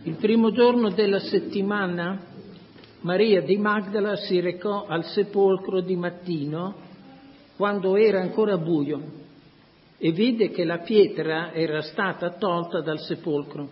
Il primo giorno della settimana, Maria di Magdala si recò al sepolcro di mattino, quando era ancora buio, e vide che la pietra era stata tolta dal sepolcro.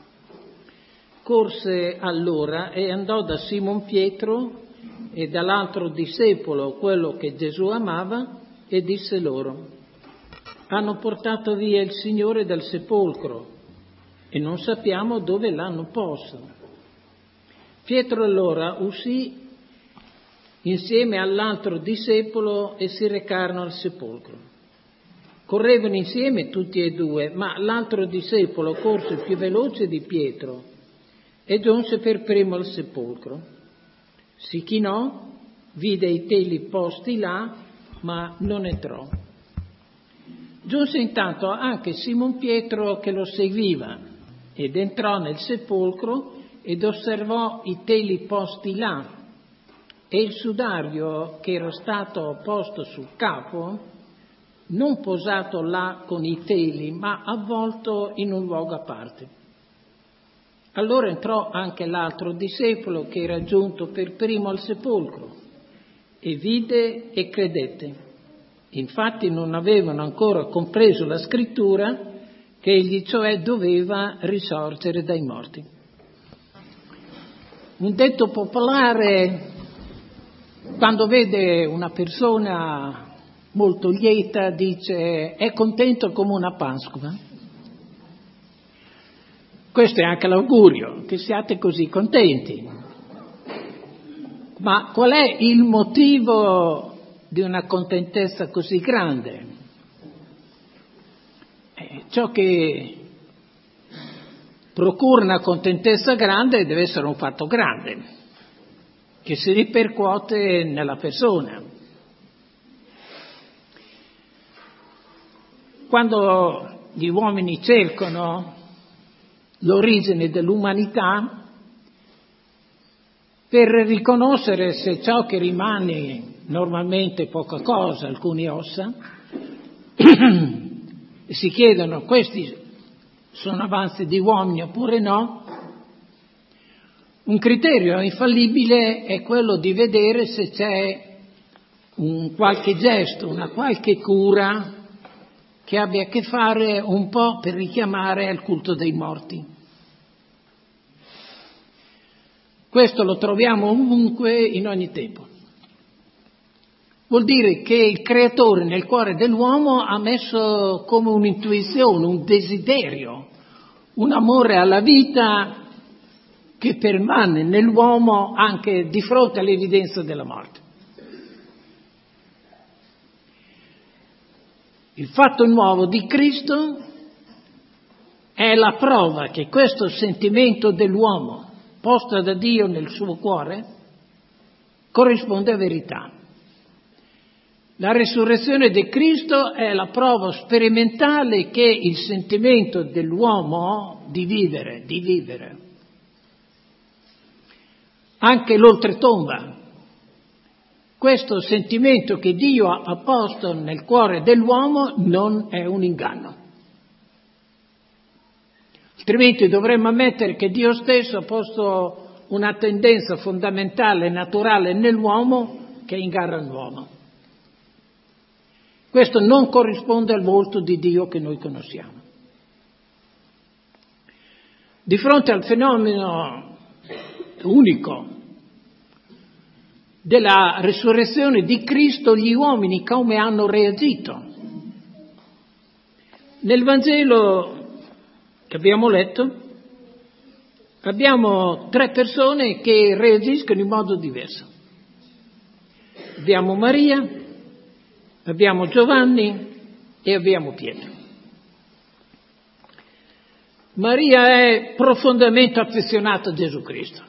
Corse allora e andò da Simon Pietro e dall'altro discepolo, quello che Gesù amava, e disse loro: hanno portato via il Signore dal sepolcro e non sappiamo dove l'hanno posto. Pietro allora uscì insieme all'altro discepolo e si recarono al sepolcro. Correvano insieme tutti e due, ma l'altro discepolo corse più veloce di Pietro e giunse per primo al sepolcro. Si chinò, vide i teli posti là, ma non entrò. Giunse intanto anche Simon Pietro che lo seguiva ed entrò nel sepolcro ed osservò i teli posti là e il sudario che era stato posto sul capo, non posato là con i teli, ma avvolto in un luogo a parte. Allora entrò anche l'altro discepolo che era giunto per primo al sepolcro e vide e credette. Infatti non avevano ancora compreso la scrittura che egli cioè doveva risorgere dai morti. Un detto popolare, quando vede una persona molto lieta, dice: è contento come una Pasqua. Questo è anche l'augurio, che siate così contenti. Ma qual è il motivo di una contentezza così grande? Ciò che procura una contentezza grande deve essere un fatto grande, che si ripercuote nella persona. Quando gli uomini cercano l'origine dell'umanità, per riconoscere se ciò che rimane normalmente poca cosa, alcune ossa, si chiedono: questi sono avanzi di uomini oppure no? Un criterio infallibile è quello di vedere se c'è un qualche gesto, una qualche cura che abbia a che fare un po' per richiamare al culto dei morti. Questo lo troviamo ovunque, in ogni tempo. Vuol dire che il Creatore nel cuore dell'uomo ha messo come un'intuizione, un desiderio, un amore alla vita che permane nell'uomo anche di fronte all'evidenza della morte. Il fatto nuovo di Cristo è la prova che questo sentimento dell'uomo, posto da Dio nel suo cuore, corrisponde a verità. La risurrezione di Cristo è la prova sperimentale che il sentimento dell'uomo di vivere, anche l'oltretomba, questo sentimento che Dio ha posto nel cuore dell'uomo non è un inganno. Altrimenti dovremmo ammettere che Dio stesso ha posto una tendenza fondamentale, naturale nell'uomo che inganna l'uomo. Questo non corrisponde al volto di Dio che noi conosciamo. Di fronte al fenomeno unico della risurrezione di Cristo, gli uomini come hanno reagito? Nel Vangelo che abbiamo letto abbiamo 3 persone che reagiscono in modo diverso. Abbiamo Maria, abbiamo Giovanni e abbiamo Pietro. Maria è profondamente affezionata a Gesù Cristo.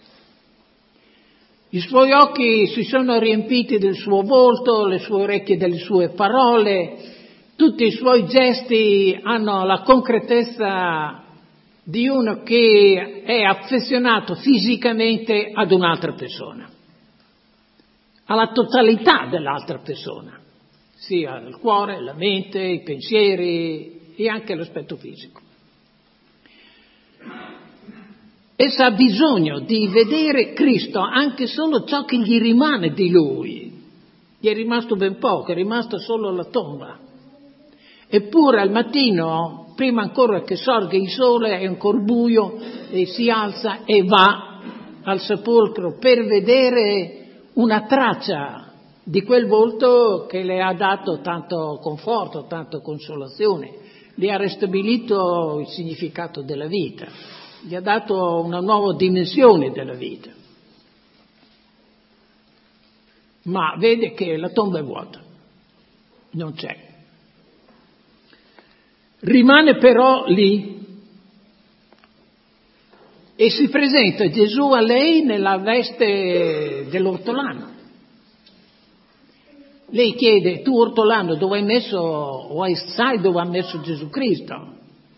I suoi occhi si sono riempiti del suo volto, le sue orecchie delle sue parole, tutti i suoi gesti hanno la concretezza di uno che è affezionato fisicamente ad un'altra persona, alla totalità dell'altra persona, sia il cuore, la mente, i pensieri e anche l'aspetto fisico. Essa ha bisogno di vedere Cristo, anche solo ciò che gli rimane di Lui. Gli è rimasto ben poco, è rimasta solo la tomba. Eppure al mattino, prima ancora che sorga il sole, è ancora buio, e si alza e va al sepolcro per vedere una traccia di quel volto che le ha dato tanto conforto, tanto consolazione, le ha ristabilito il significato della vita, gli ha dato una nuova dimensione della vita. Ma vede che la tomba è vuota, non c'è. Rimane però lì e si presenta Gesù a lei nella veste dell'ortolano. Lei chiede: tu ortolano, dove hai messo, o sai dove ha messo Gesù Cristo?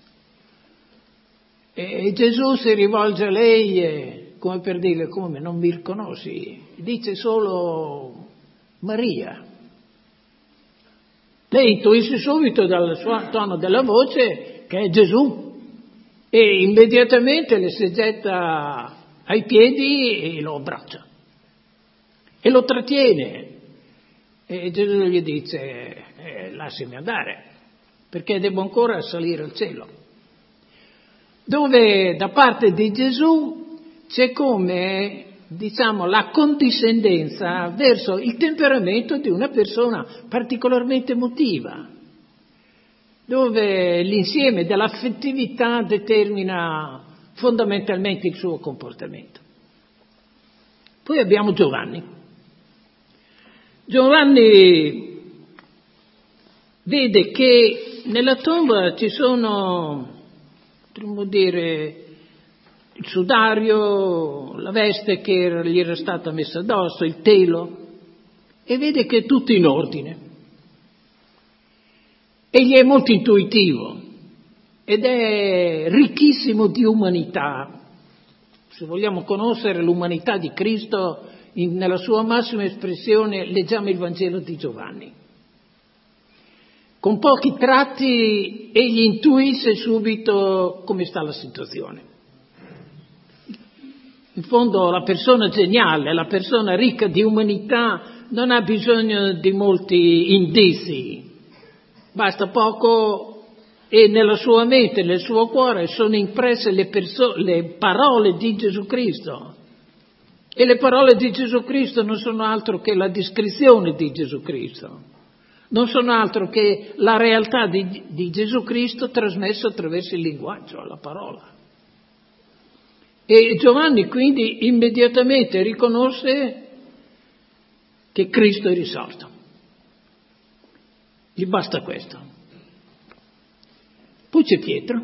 E Gesù si rivolge a lei come per dire: come, non mi riconosci? Dice solo Maria. Lei intuisce subito dal suo tono della voce che è Gesù e immediatamente le si getta ai piedi e lo abbraccia e lo trattiene. E Gesù gli dice: lasciami andare, perché devo ancora salire al cielo. Dove da parte di Gesù c'è come, diciamo, la condiscendenza verso il temperamento di una persona particolarmente emotiva, dove l'insieme dell'affettività determina fondamentalmente il suo comportamento. Poi abbiamo Giovanni. Giovanni vede che nella tomba ci sono, potremmo dire, il sudario, la veste che gli era stata messa addosso, il telo, e vede che è tutto in ordine. Egli è molto intuitivo ed è ricchissimo di umanità. Se vogliamo conoscere l'umanità di Cristo nella sua massima espressione, leggiamo il Vangelo di Giovanni. Con pochi tratti egli intuisce subito come sta la situazione. In fondo la persona geniale, la persona ricca di umanità non ha bisogno di molti indizi, basta poco e nella sua mente, nel suo cuore sono impresse le parole di Gesù Cristo. E le parole di Gesù Cristo non sono altro che la descrizione di Gesù Cristo, non sono altro che la realtà di Gesù Cristo trasmessa attraverso il linguaggio, la parola. E Giovanni quindi immediatamente riconosce che Cristo è risorto. Gli basta questo. Poi c'è Pietro,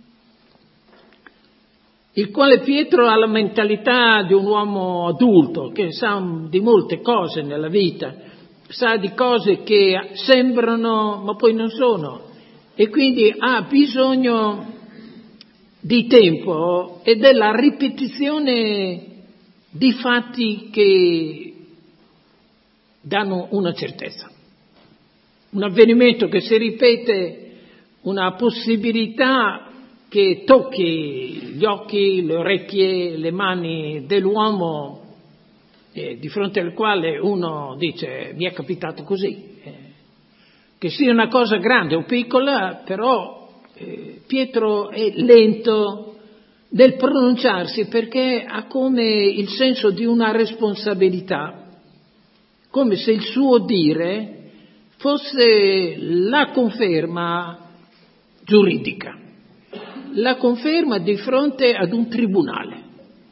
il quale Pietro ha la mentalità di un uomo adulto che sa di molte cose nella vita, sa di cose che sembrano ma poi non sono, e quindi ha bisogno di tempo e della ripetizione di fatti che danno una certezza. Un avvenimento che si ripete, una possibilità che tocchi gli occhi, le orecchie, le mani dell'uomo, di fronte al quale uno dice: mi è capitato così. Che sia una cosa grande o piccola, però Pietro è lento nel pronunciarsi perché ha come il senso di una responsabilità, come se il suo dire fosse la conferma giuridica, la conferma di fronte ad un tribunale.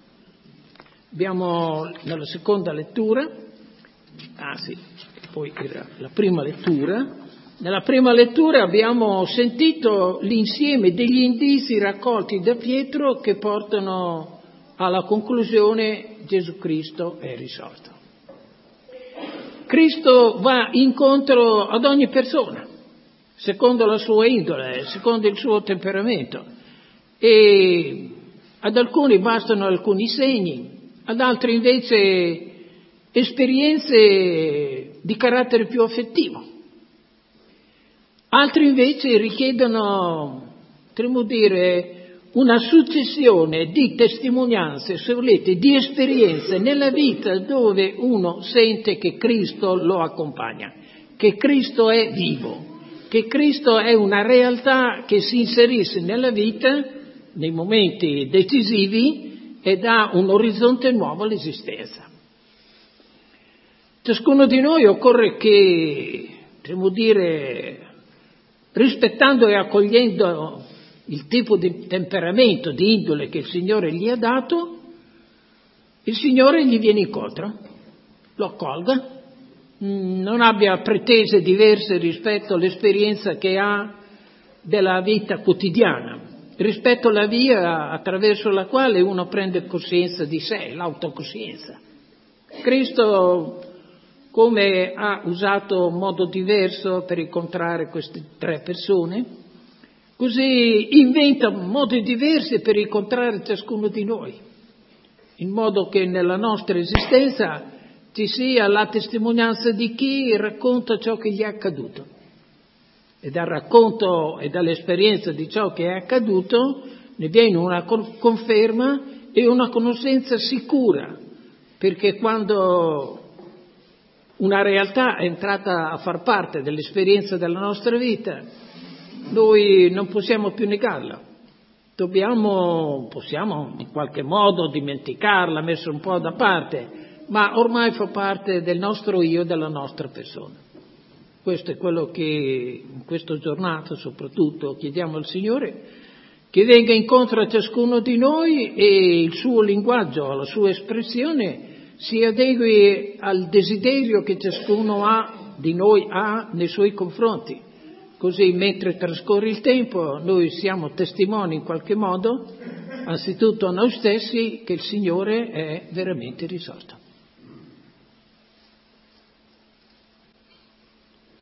Abbiamo nella seconda lettura, poi era la prima lettura. Nella prima lettura abbiamo sentito l'insieme degli indizi raccolti da Pietro che portano alla conclusione: Gesù Cristo è risorto. Cristo va incontro ad ogni persona, secondo la sua indole, secondo il suo temperamento, e ad alcuni bastano alcuni segni, ad altri invece esperienze di carattere più affettivo. Altri invece richiedono, potremmo dire, una successione di testimonianze, se volete, di esperienze nella vita dove uno sente che Cristo lo accompagna, che Cristo è vivo, che Cristo è una realtà che si inserisce nella vita nei momenti decisivi e dà un orizzonte nuovo all'esistenza. Ciascuno di noi occorre che, potremmo dire, rispettando e accogliendo il tipo di temperamento, di indole che il Signore gli ha dato, il Signore gli viene incontro, lo accolga, non abbia pretese diverse rispetto all'esperienza che ha della vita quotidiana, rispetto alla via attraverso la quale uno prende coscienza di sé, l'autocoscienza. Cristo, come ha usato un modo diverso per incontrare queste 3 persone, così inventa modi diversi per incontrare ciascuno di noi, in modo che nella nostra esistenza ci sia la testimonianza di chi racconta ciò che gli è accaduto. E dal racconto e dall'esperienza di ciò che è accaduto ne viene una conferma e una conoscenza sicura, perché quando una realtà è entrata a far parte dell'esperienza della nostra vita, noi non possiamo più negarla. Possiamo in qualche modo dimenticarla, messa un po' da parte, ma ormai fa parte del nostro io, della nostra persona. Questo è quello che in questa giornata soprattutto chiediamo al Signore, che venga incontro a ciascuno di noi e il suo linguaggio, la sua espressione si adegui al desiderio che ciascuno di noi ha nei suoi confronti. Così mentre trascorre il tempo noi siamo testimoni in qualche modo, anzitutto a noi stessi, che il Signore è veramente risorto.